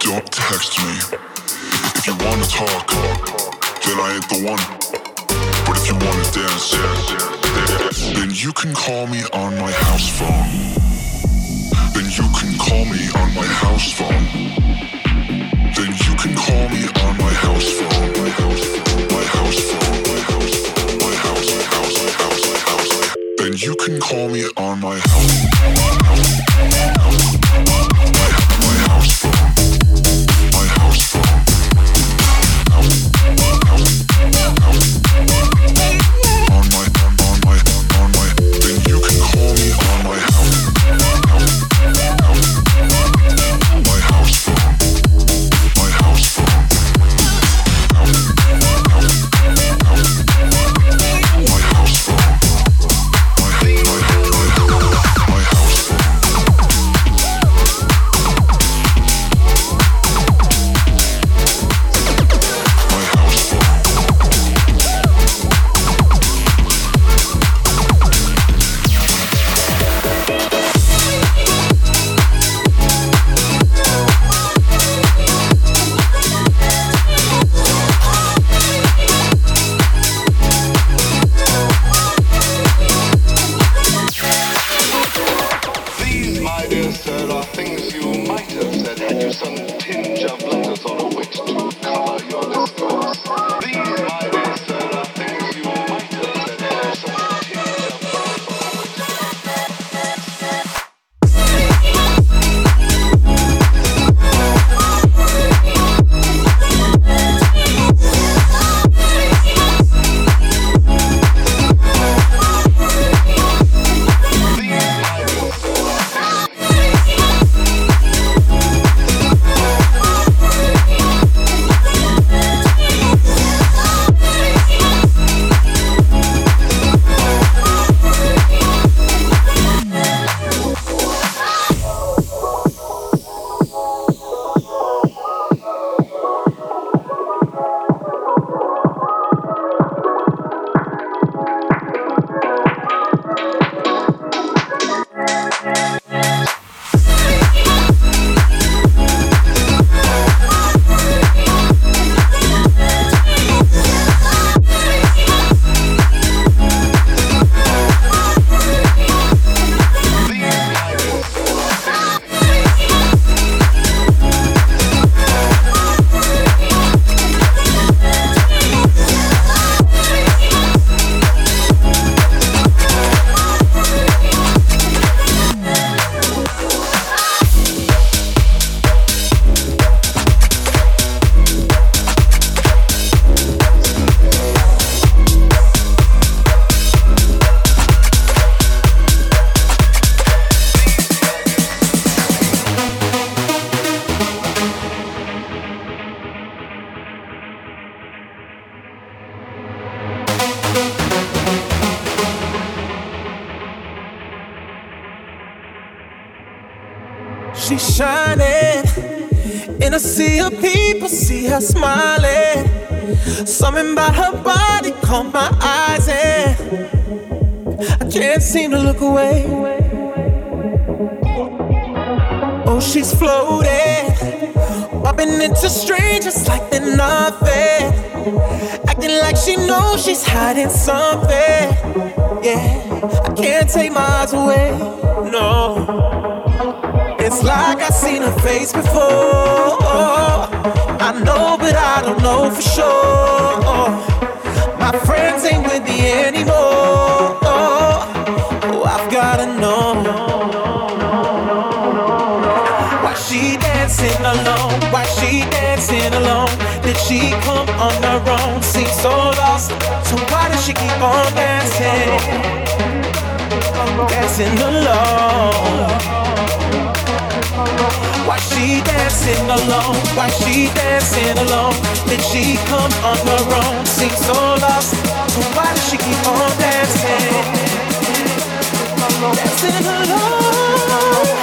Don't text me. If you wanna talk, then I ain't the one. But if you wanna dance, then you can call me on my house phone. Then you can call me on my house phone. Then you can call me on my house phone. My house phone. My house phone. My house phone. My house. Then you can call me on my house. My house phone. My house phone. Then you can call me on my house. My house phone. My house phone. My house phone. She's shining in a sea of people, see her smiling. Something about her body caught my eyes and I can't seem to look away. Oh, she's floating, bumping into strangers like they're nothing, acting like she knows she's hiding something. Yeah, I can't take my eyes away, no. It's like I've seen her face before. I know, but I don't know for sure. My friends ain't with me anymore. Oh, I've gotta know. Why she dancing alone? Why she dancing alone? Did she come on her own? Seems so lost. So why does she keep on dancing? Dancing alone. Why she dancing alone? Why she dancing alone? Did she come on her own? Seems so lost. So why does she keep on dancing? Dancing alone.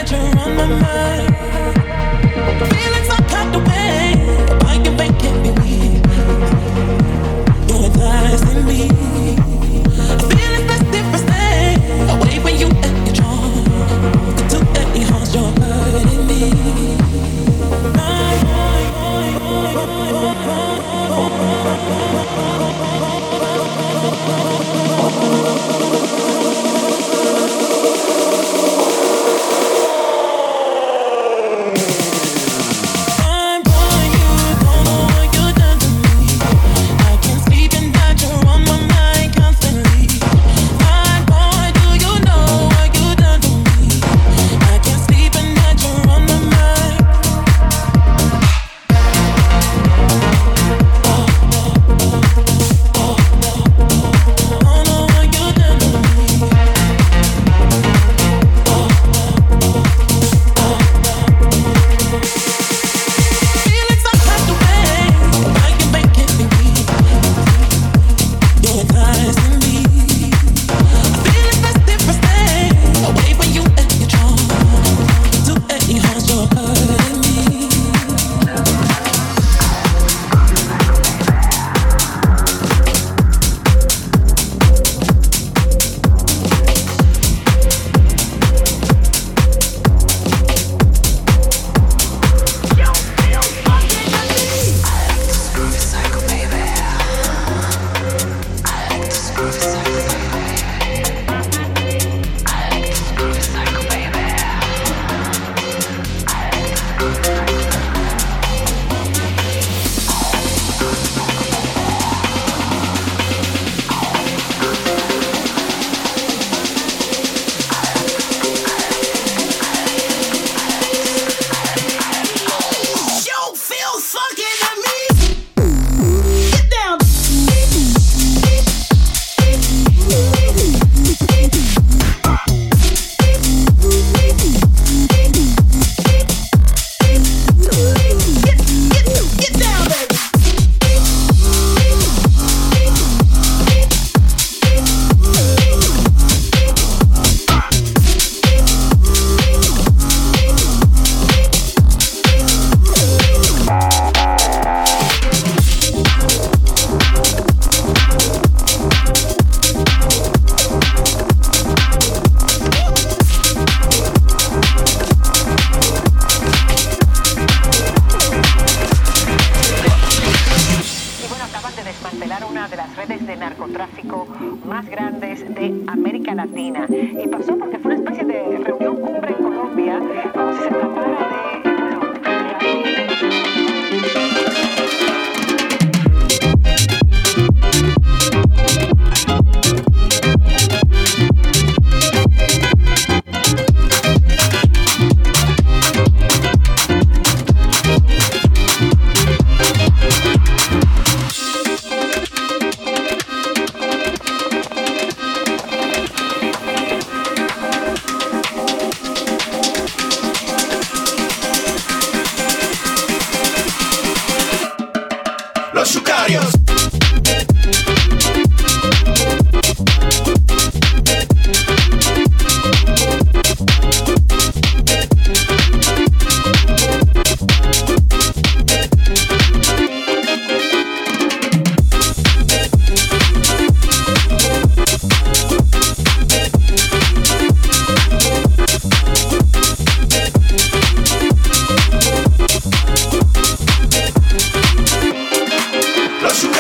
Los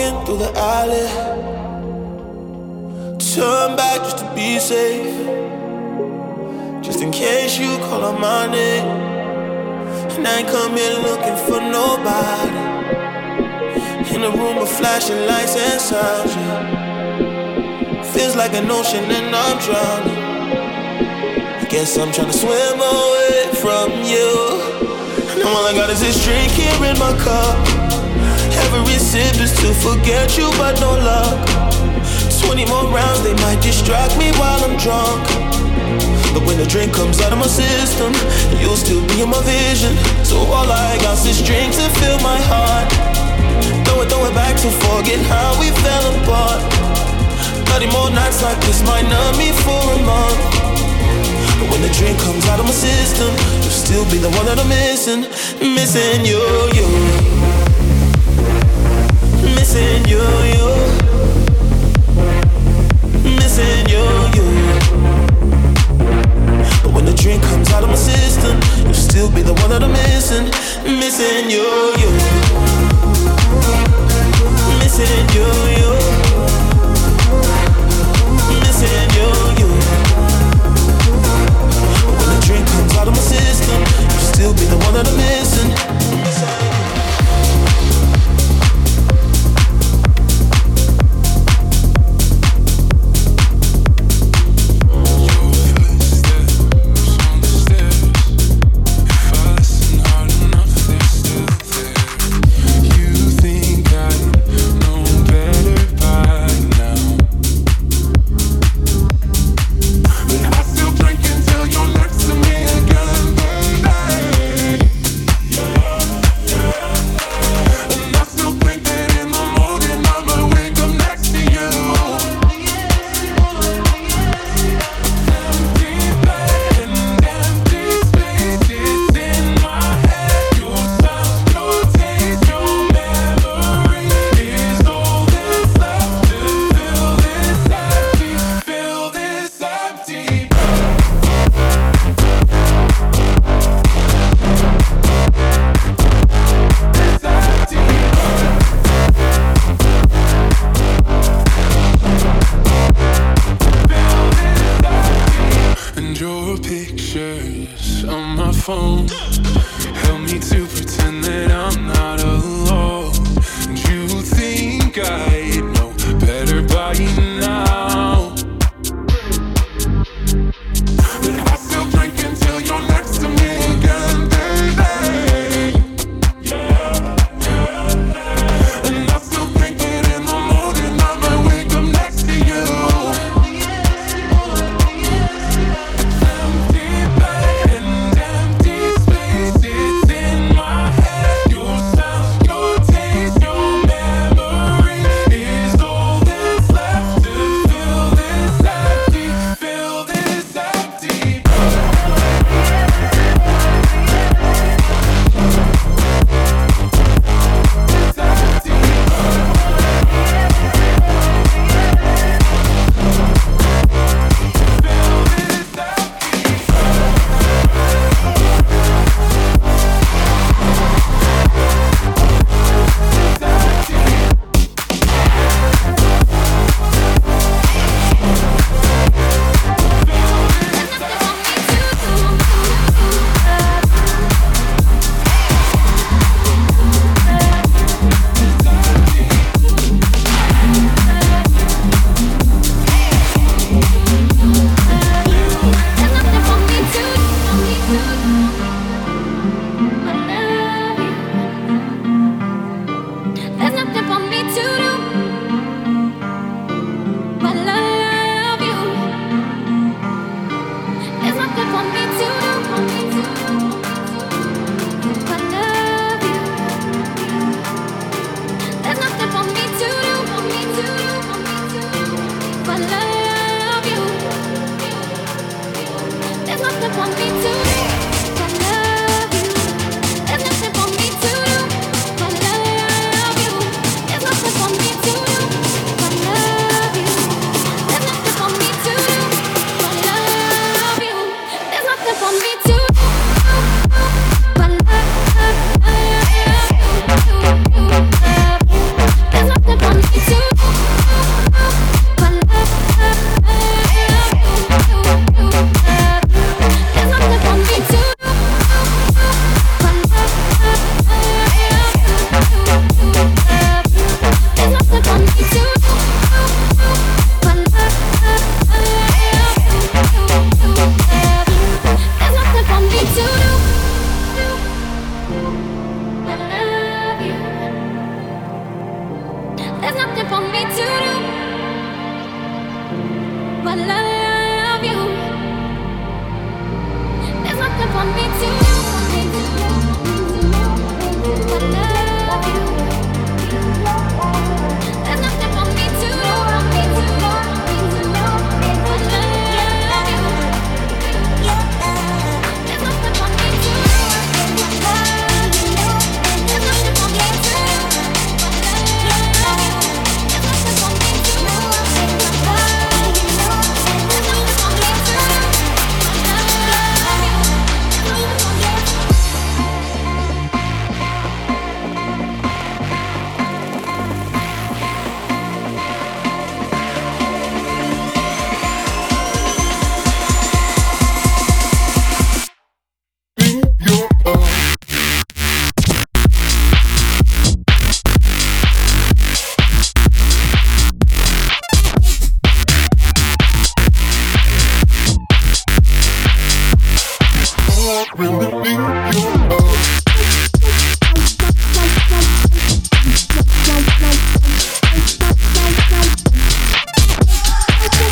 walking through the alley. Turn back just to be safe, just in case you call on my name. And I ain't come here looking for nobody. In a room of flashing lights and sounds, yeah. Feels like an ocean and I'm drowning. I guess I'm trying to swim away from you. And all I got is this drink here in my cup. Every sip is to forget you, but no luck. 20 more rounds, they might distract me while I'm drunk. But when the drink comes out of my system, you'll still be in my vision. So all I got is this drink to fill my heart. Throw it back to forget how we fell apart. 30 more nights like this might numb me for a month. But when the drink comes out of my system, you'll still be the one that I'm missing. Missing you, you. Missing you, you. Missing you, you. But when the drink comes out of my system, you'll still be the one that I'm missing. Missing you, you. Missing you, you. Missing you, you. But when the drink comes out of my system, you'll still be the one that I'm missing. really need your love.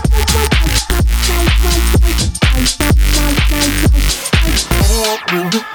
Really